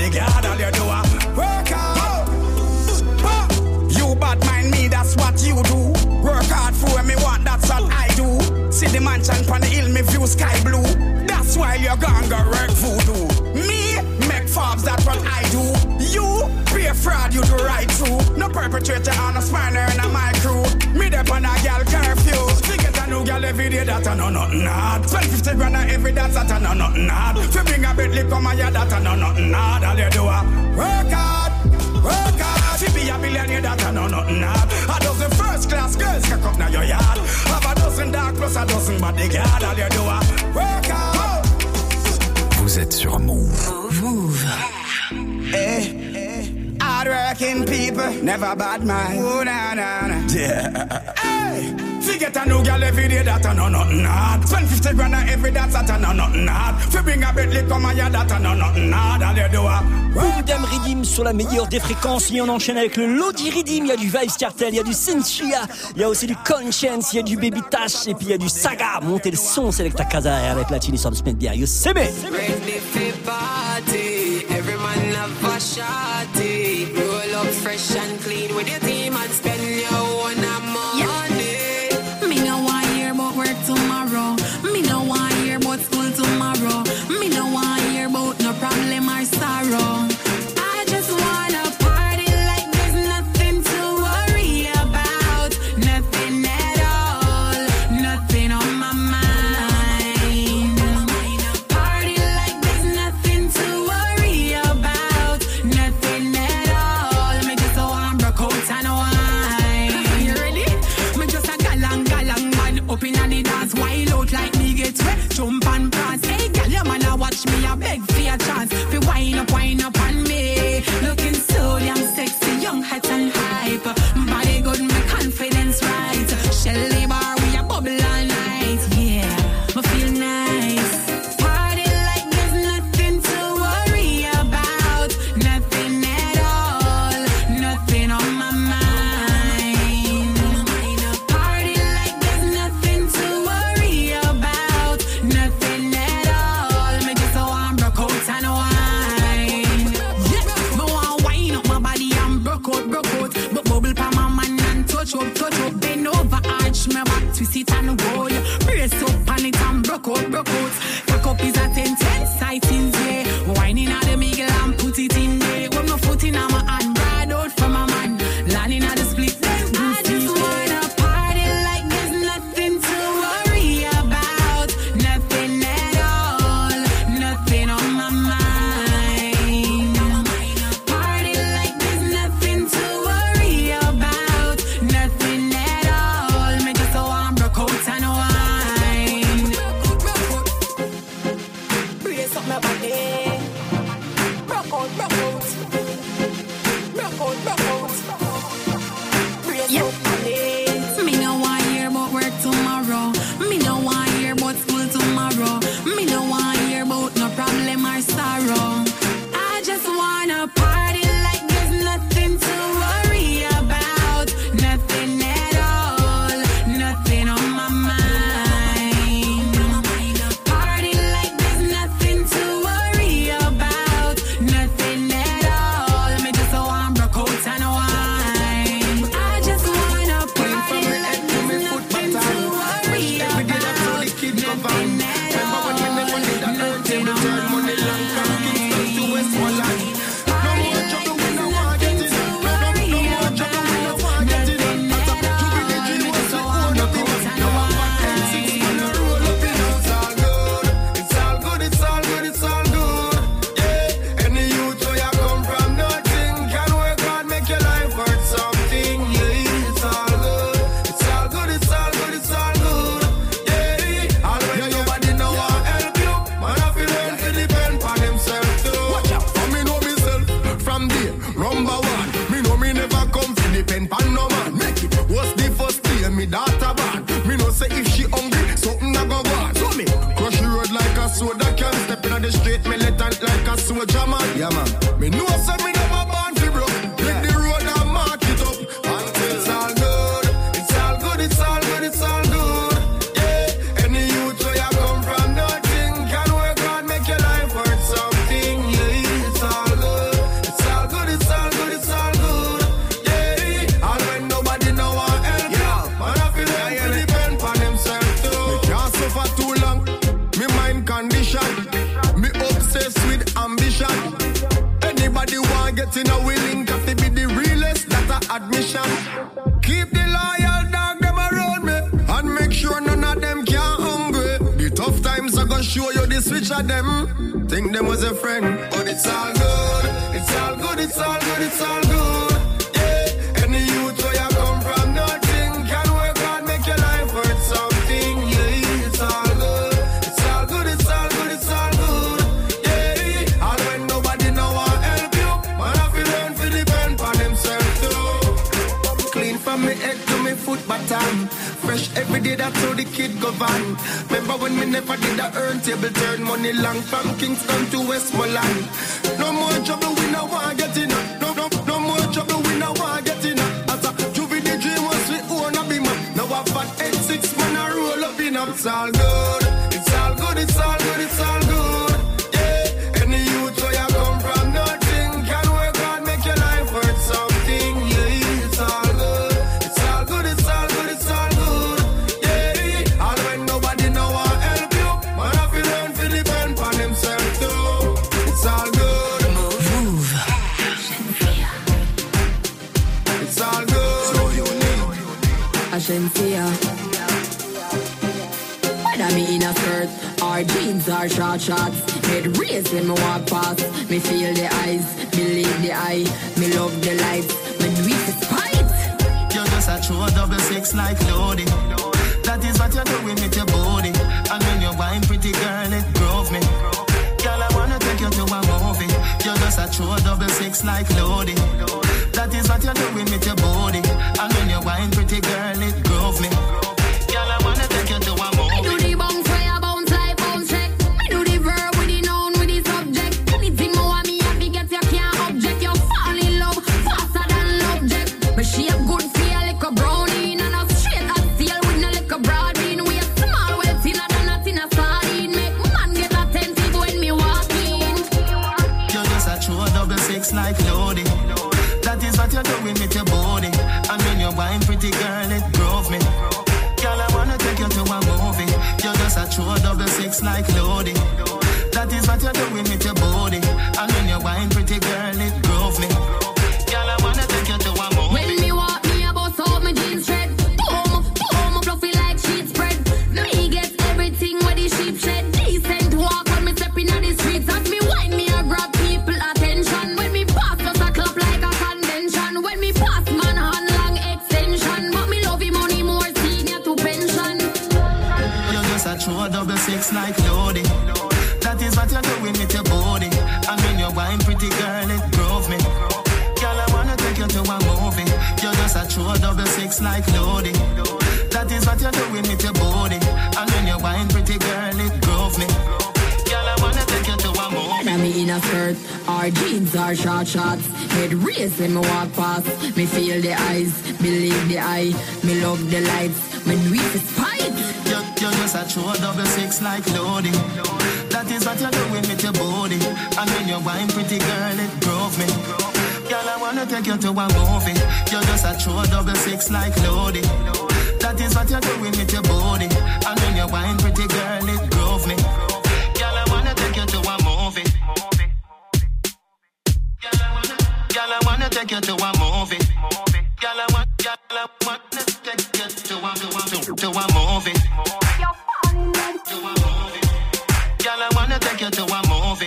E: bodyguard. All you do a work hard. You bad mind me, that's what you do. Work hard for what me want, that's all I do. See the mansion on the hill, me view sky blue. That's why you're gonna go work voodoo. Me make fobs, that's what I do. You be a fraud, you do right too. No perpetrator on a spiner in my crew. Me dep on a gal curfew. We get a new gal every day, that I know nothing hard. twelve fifty grand every dance, that I know nothing hard. If you bring a Bentley come on, yeah, that I know nothing hard. All you do a work hard, work hard. If you be a millionaire, that I know nothing hard. A dozen first class girls can come now your yard. Have a dozen dark plus a dozen bodyguard. All you do a work hard.
K: Vous êtes sur Move.
E: Move. Hey. Hard working people, never bad mind. Oh, na, na, na. Yeah. Hey! Forget a new girl every day, that I know nothing hard. Spend fifty grand every dance, that I know nothing hard. If you bring a Bentley, come on, yeah, that I know nothing hard. All you do a
A: Dame Redeem sur la meilleure des fréquences. Et on enchaîne avec le Lodi Redeem. Il y a du Vibes Cartel, il y a du Sensuya, il y a aussi du Conscience, il y a du Baby Tash, et puis il y a du Saga. Montez le son, Selecta Casa avec la team, histoire de se mettre bien. You see me.
L: Every man have a shotty. Roll up fresh and clean with your team and spend your own money.
M: Yeah. Me no want hear about work tomorrow. Me no want hear about school tomorrow. Me no want hear about no problem or sorrow. I just wanna party like there's nothing to worry about. Nothing at all. Nothing on my mind. Party like there's nothing to worry about. Nothing at all. Me just so I'm broke out and wine. You ready? Me just a galang galang man up in the dance. Wild out like me get wet. Jump and prance. Hey girl, your man a watch me a beg for a chance. Fi wine up, wine up on me. Looking so damn sexy, young, hot and hype. Body good, my confidence right. Shelly bar, we a bubble all night. Yeah, me feel nice. Party like there's nothing to worry about. Nothing at all. Nothing on my mind. Party like there's nothing to worry about. Nothing at all. Me just so I'm broke out and wine. Yeah, me want wine up my body and broke out, broke out. But bubble pa my man and touch up, touch up. Bend over, arch me back, twist it and roll. Brace up on it and broke out, broke out. Cock up is a ten ten sightings, yeah. Whining at the middle and put it in there. When my foot in my hand, ride out from my man. Landing at the split. I just wanna party like there's nothing to worry about. Nothing at all. Nothing on my mind. Party like there's nothing to worry about. Nothing at all. Me just so I'm broke out and wine. Brace up my body. Broke out, broke out. Broke out, broke out. Brace up my legs. Me no want hear about work tomorrow. Me no want hear about school tomorrow. Me no want hear about no problem or sorrow. I just wanna party like there's nothing to worry about. Nothing at all. Nothing on my mind. Party like there's nothing to worry about. Nothing at all. Me just so I'm broke out and wine. I just wanna party like there's nothing to worry about. Nothing at all. Nothing on my mind.
I: Soda can step in the street, militant like a soldier man. Yeah man. Me know say me never born fi broke. Hit the road and mark it up until it's all good. It's all good, it's all good, it's all good. Yeah. Any youth where you come from, nothing can work hard, make your life worth something. Yeah, it's all good. but in a willing to be the realest, that's a admission. Keep the loyal dog them around me, and make sure none of them can't hungry. The tough times I gonna show you the switch of them. Think them was a friend, but it's all good. It's all good, it's all good, it's all good. Yeah, any youth where you come from, nothing can work hard, make your life worth something. Yeah, it's all good. It's all good, it's all good, it's all good. Yeah, all when nobody know I help you, man I feel learn to depend on himself too. Clean from me head to me foot bottom. Fresh every day, that's how the kid go van. Remember when me never did a earn table turn money long from Kingston to Westmoreland. No more trouble, we no want get in. No, no, no more trouble, we no want get in. As a juvie the dream was we own a beamer. Now I've got eight six man a roll up in up. It's all good, it's all good, it's all good, it's all good. Yeah, any youth where you come from, nothing can work hard, make your life worth something. Yeah, it's all good, it's all good, it's all good, it's all good. Yeah, all when nobody know I help you, man I feel learn to depend on himself too. It's all good.
B: Move.
I: It's all good. So unique.
G: Agencia. Whether me in a skirt or jeans or short shorts, head raised when me walk past. Me feel the eyes, believe the eye. Me love the lights, me do it to spite.
F: You're just a true double six like loading. That is what you're doing with your body. And when you're wine, pretty girl, it drove me. Girl, I wanna take you to a movie. You're just a true double six like loading. That is what you're doing with your body. And when you're wine, pretty girl, it drove me. Girl, I wanna take you to a movie.
G: Me do the bounce where I bounce like bounce check. Me do the verb with the noun with the subject. Anything more want me happy get you can't object. You fall in love faster than object. But she a good feel like a brownie and a straight as steel with no like a broad bean. We a small well thinner than a thinner sardine. Make man get attentive when me walk in.
F: You're just a true double six like loading. That is what you're doing with your body. And when you're wine, pretty girl, it drove me. Girl, I wanna take you to a movie. You're just a true double six like loading. That is what you're doing with your body. And when you're wine, pretty girl, it drove me. Girl, I wanna take you to a movie.
G: When me walk, me a bust out my jeans shred. Boom, boom, fluffy like sheet spread. Me get everything where the sheep shed. Decent walk when me step in the streets. As me wine, me a grab people attention. When me pass, just a clap like a convention. When me pass, man hand long extension. But me love him money more senior to pension.
F: You're just a true double six like loading. That is what you're doing with your body. And when you're wine, pretty girl, it drove me. Girl, I wanna take you to a movie. You're just a true double six like loading. That is what you're doing with your body. And when you're wine, pretty girl, it drove me. Girl, I wanna take you to a movie.
G: Whether me in a skirt or jeans or short shorts, head raised when me walk past. Me feel the eyes, believe the eye. Me love the lights, me do it to spite.
F: You're, you're just a true double six like loading. That is what you're doing with your body. And when you're wine, pretty girl, it drove me. Girl, I wanna take you to a movie. You're just a true double six like loading. That is what you're doing with your body. And when you're wine, pretty girl, it drove me. Girl, I wanna take you to a movie. Girl, I wanna, girl, I wanna take you to a movie. Girl, I want, girl, I wanna take you to a, to a, to, to a movie. To a movie. Girl, I wanna take you to a movie.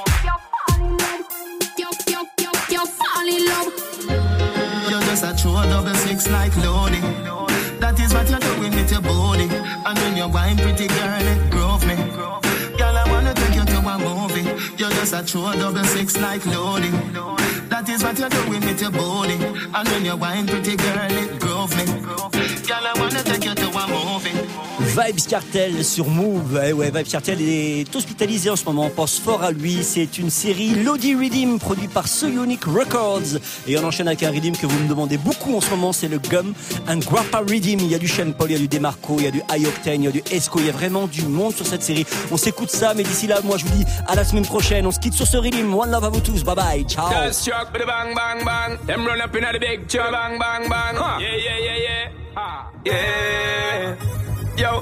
G: You, you, you, you fall in love.
F: You're just a true double six like loading. That is what you're doing with your body. And when you're wine, pretty girl, it drove me. Girl, I wanna take you to a movie. You're just a true double six like loading. That is what you're doing with your body. And when you're wine, pretty girl, it drove me. Girl, I wanna take you to a movie.
A: Vybz Kartel sur Move. Eh ouais, Vybz Kartel est hospitalisé en ce moment. On pense fort à lui. C'est une série Lodi Rhythm produite par So Unique Records. Et on enchaîne avec un rhythm que vous me demandez beaucoup en ce moment. C'est le Gum and Grappa Rhythm. Il y a du Sean Paul, il y a du Demarco, il y a du High Octane, il y a du Esco. Il y a vraiment du monde sur cette série. On s'écoute ça, mais d'ici là, moi je vous dis à la semaine prochaine. On se quitte sur ce rhythm. One love à vous tous. Bye bye. Ciao.
D: Just struck with the bang bang bang. Them run up in the big chug bang bang bang. Huh. Yeah yeah yeah yeah. Ah. Yeah. Yo, jolly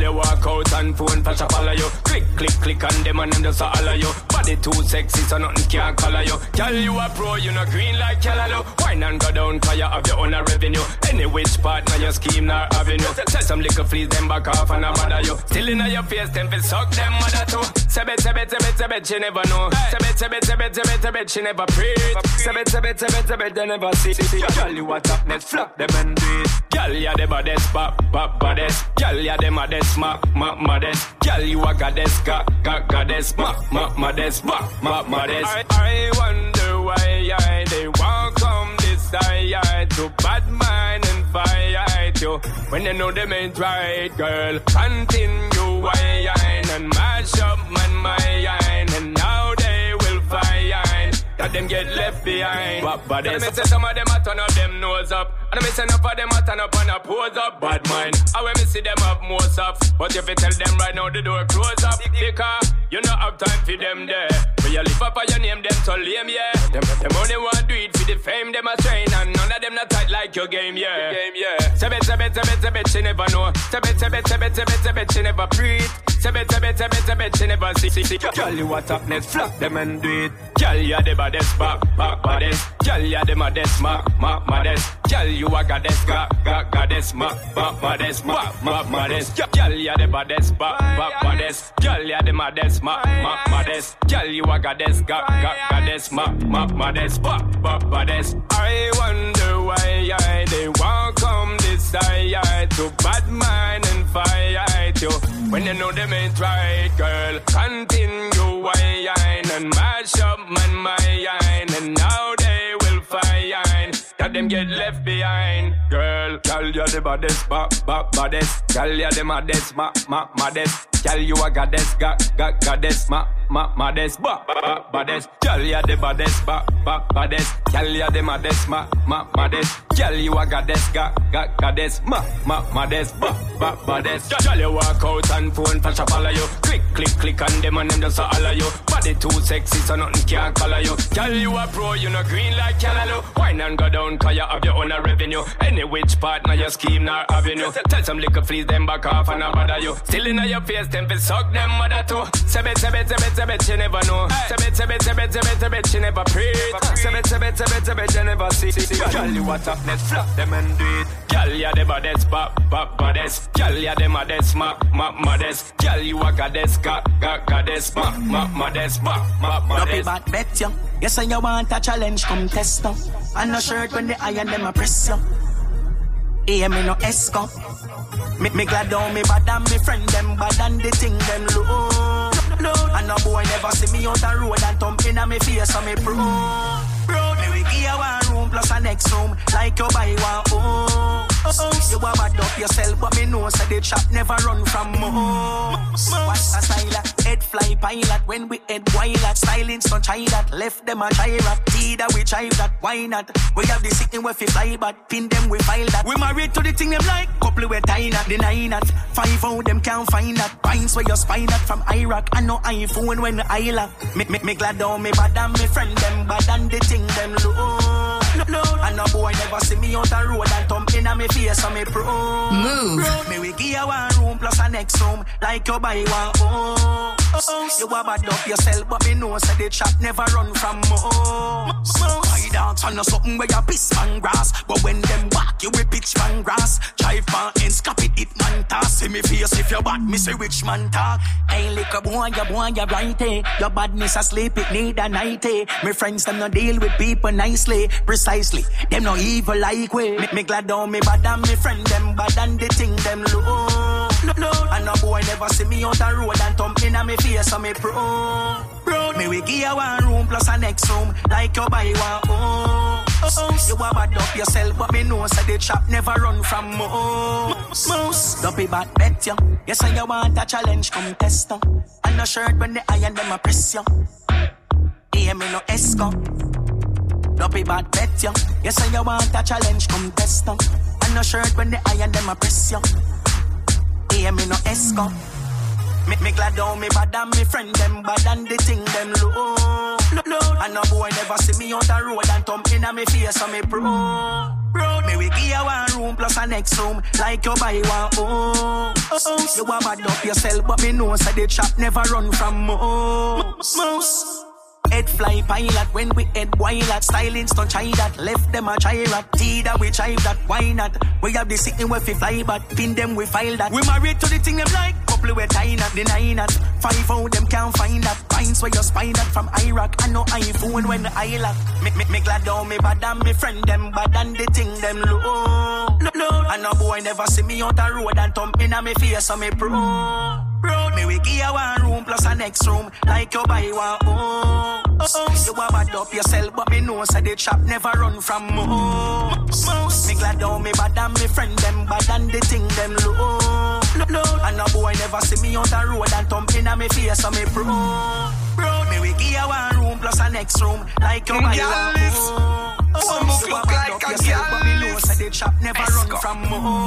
N: Girl, you walk out and phone flash up all of you. Click, click, click on them and them just all of you. Body too sexy so nothing can color you. Girl, you a pro, you no green like yellow. Wine and go down cause you have your own revenue. Any which part now your scheme nor avenue. Tell some little fleas them back off and a bother you. Still in your face them fi suck them mother too. Sebet, sebet, sebet, sebet, she never know. Sebet, sebet, sebet, sebet, sebet, she never preach. Sebet, sebet, sebet, sebet, they never see. Girl, you a top net, flop them and do it. Girl, you the baddest, bop, bop, baddest. Girl, you the maddest, ma, ma, maddest. Girl, you a goddess, ga, ga, goddess, ma, ma, maddest, ma, ma, maddest. I, I wonder why I, they won't come this side to bad mind and fight you. When they know them ain't right, girl, continue wine and mash up man my and now they will find that them get left behind. But, but they say some of them a turn up them nose up, and I say enough of them a turn up and a pose up. Bad mind, I when me see them have most up, but if you tell them right now the door close up, because you don't have time for them there. When you lift up on your name, them so lame, yeah. Them, them only want do it for the fame, them a train, and none of them not tight like your game, yeah. Game, yeah. Sebet, sebet, sebet, sebet, she never know. Sebet, sebet, sebet, sebet, sebet, she never breathe. Sebet, sebet, sebet, sebet, she never see, see, see. Girl, you a top net, flop them and do it. Girl, you the baddest, back, back, baddest. Girl, you the maddest, ma, ma, maddest. Girl, you a goddess, ga, ga, goddess, ma, ma, maddest, ma, ma, maddest. Girl, you the baddest, back, back, baddest. Girl, you the maddest, ma, ma, maddest. Girl, you a goddess, ga, ga, goddess, ma, ma, maddest, ba, ba, baddest. I wonder why I, they won't come this side to bad mind and fight you. When they know them ain't right, girl, continue wine and mash up man my and now they will find that them get left behind, girl. Girl, you're the baddest, ba, ba, baddest. Girl, you're the maddest, ma, ma, maddest. Girl, you a goddess, ga, ga, goddess, ma, ma, maddest, ba, ba, baddest. Girl, you're the baddest, ba, ba, baddest. Girl, you're the maddest, ma, ma, maddest. Girl, you a goddess, ga, ga, goddess, ma, ma, maddest, ba, ba, baddest. Girl, you walk out and phone flash up all of you. Click, click, click on them and them just all of you. Body too sexy so nothing can color you. Girl, you a pro, you no green like yellow. Wine and go down cause you have your own revenue. Any which part now your scheme nor avenue. Tell some little fleas them back off and a bother you. Still in your face them fi suck them mother too. Sebet, sebet, sebet, sebet, she never know. Sebet, sebet, sebet, sebet, sebet, she never preach. Sebet, sebet, sebet, sebet, she never see. Girl, you a top net, flop them and do it. Girl, you the baddest, bop, bop, baddest. Girl, you the maddest, ma, ma, maddest. Girl, you a goddess, ga, ga, goddess, ma, ma, maddest, ma, ma, maddest.
O: Don't be bad, bet you. Yes, and you want a challenge, come test them. And no shirt when the iron them a press you. Hey, me no esco. Me, me glad on me bad and me friend them bad and the thing them low. And no boy never see me out the road and thump in a me face so me pro. Bro, me we give you one room plus a next room like you buy one home. You a bad up yourself but me know so the chop never run from home. What's a style? Head fly pilot when we head wild. Styling so try that. Left them a try rap. Either we try that. Why not? We have the sitting where we fly but pin them we file that. We married to the thing them like. Couple we tie that. Deny that. Five out them can't find that. Pines where you spy that from Iraq. And no iPhone when I lock. Me, me, me glad on me bad and me friend them bad and the thing them low. No, and no boy never see me out the road and thump in a me face so me pro.
B: Move.
O: Bro, me we give you one room plus a next room like you buy one home. You a bad up yourself but me know so the chop never run from home. I dance on something where you piss man grass, but when them walk you will pitch man grass. Drive man and scap it, it man toss. See me face if you bad, me say rich man talk. Hey little boy, you boy, you right eh. Your badness asleep, it need a night eh. Me friends them no deal with people nicely. Precisely, them no evil like we. Me, me glad on me bad and me friend them bad and the thing them low. No, and no boy never see me out the road and thump in a me face so me pro. Bro, me we give you one room plus a next room like you buy one home. You a bad up yourself but me know so the chop never run from home. Don't be bad bet you. Yes and you want a challenge come test you. And no shirt when the iron them a press you. Hear me no esco. Don't be bad bet you. Yes and you want a challenge come test you. And no shirt when the iron them a press you. Hear me no esco. Me, me glad on me bad and me friend them bad and the thing them low. No, and no boy never see me out the road and thump in a me face so me pro. Bro, me we give you one room plus a next room, like you buy one. Oh, oh, oh. You want bad up yourself, but me know so the trap never run from mouse. Head fly pilot when we head wild. Styling stunt try that. Left them a try rat. Tea that we try that. Why not? We have the sitting where we fly but pin them we file that. We married to the thing them like. Couple we tie not deny that. Five out them can't find that. Pints where you spy that from Iraq. I know iPhone when I lock. Me, me, me glad down me bad and me friend them bad and the thing them low. No, no. And no boy never see me on the road and thump in a me face so me pro. Road me we give you one room plus a next room, like you buy one. Oh, oh, oh. You want bad up yourself, but me know so the trap never run from mouse. Me glad down me bad and me friend them bad and the thing them low. No, no. And no boy never see me on the road and thump in a me face so me pro. Road me we give you one room plus a next room, like you buy one.
H: One book look like a girl.
O: But me know so the trap never run from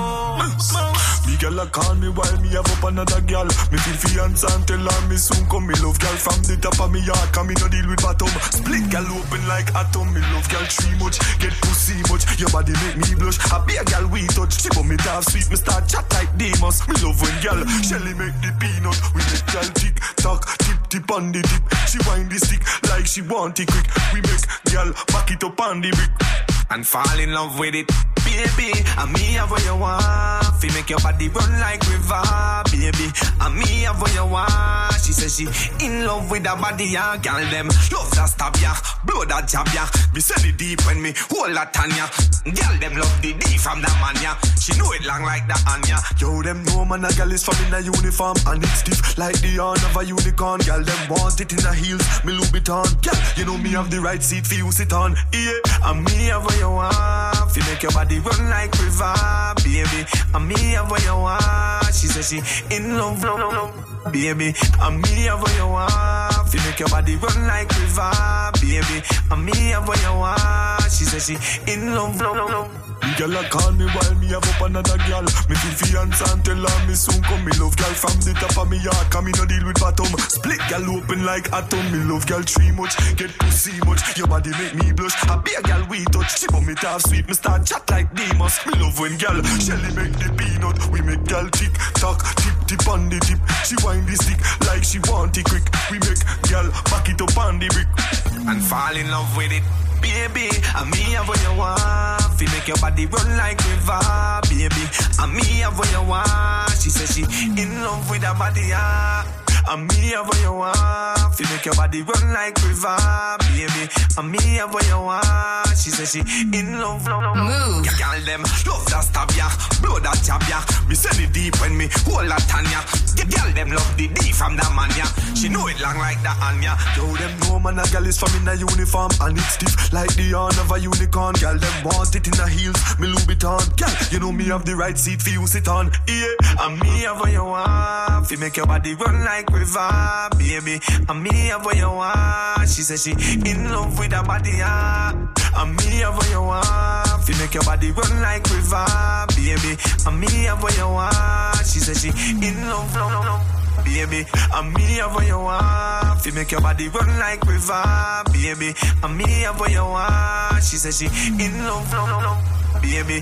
O: mouse.
H: Me girl a call me while me have up another girl. Me feel fiance and tell her me soon come. Me love girl from the top of me heart, cause me no deal with bottom. Split girl open like atom. Me love girl tree much, get pussy much. Your body make me blush. I be a girl we touch. She want me to have sweet, me start chat like Demus. Me love when girl Shelly make the peanut. We make girl tick tock, tip tip on the tip. She wind the stick like she want it quick. We make girl back it up on the brick
P: and fall in love with it. Baby, and me have what you want. Fi make your body run like river. Baby, and me have what you want. She says she in love with her body, yeah. Girl, them love that stab, yeah. Blow that jab, yeah. Me send it deep when me hold that Tanya. Girl, them love the D from that man, yeah. She know it long like the Anya.
H: Yo, them know man, a girl is from in a uniform and it's stiff like the horn of a unicorn. Girl, them want it in a heels, me Louboutin. Girl, you know me have the right seat for you sit on. Yeah,
P: and me have what you want. Fi make your body run like river, baby. And me have what you want. She says she in love, love, love, baby. And me have what you want. Fi make your body run like river, baby. And me have what you want. She says she in love, love, love.
H: The girl a call me while me have up another girl. Me feel fiance and tell her me soon come. Me love girl from the top of me heart, cause me no deal with bottom. Split girl open like atom. Me love girl tree much, get pussy much. Your body make me blush. I be a girl we touch. She want me to have sweet, me start chat like Demus. Me love when girl Shelly make the peanut. We make girl tick tock, tip tip on the tip. She wind the stick like she want it quick. We make girl back it up on the brick
P: and fall in love with it. Baby, and me have what you want. Fi make your body run like river, baby. And me have what you want. She says she in love with her body, yeah. And me have what you want. Fi make your body run like river, baby. And me have what you want. She says she in love, love, love.
L: Move.
P: Yeah, girl, them love that stab, yeah. Blow that jab, yeah. Me send it deep when me hold that Tanya. Yeah, girl, them love the D from that man, yeah. She know it long like that Anya.
H: Yo, them know man, a girl is from in a uniform and it's stiff like the horn of a unicorn. Girl, them want it in the heels, me Louboutin. Girl, you know me have the right seat for you sit on. Yeah,
P: and me have what you want. Fi make your body run like river, baby. And me have what you want. She says she in love with her body, yeah. And me have what you want. Fi make your body run like river, baby. And me have what you want. She says she in love, love, love, baby. And me have what you want. Fi make your body run like river, baby. And me have what you want. She says she in love, love, love, baby.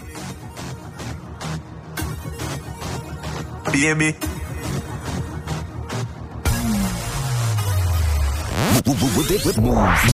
P: Baby.
K: Move